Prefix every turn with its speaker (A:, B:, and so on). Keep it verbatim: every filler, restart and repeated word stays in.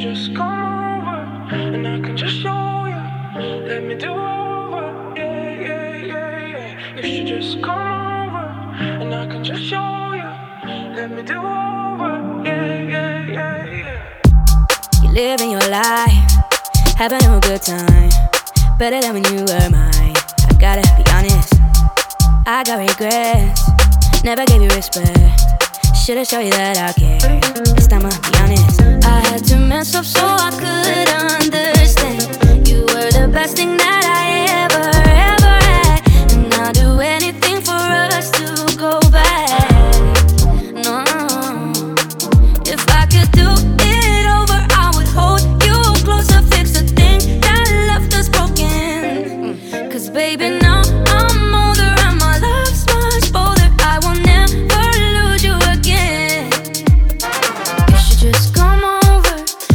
A: just come over and I can just show you. Let me do over, yeah, yeah, yeah, yeah. You should just come over and I can just show you. Let me do over, yeah, yeah, yeah, yeah.
B: You living your life, having a good time, better than when you were mine. I gotta be honest, I got regrets, never gave you respect. Should've showed you that I care. This time I'll be honest, I had to mess up so I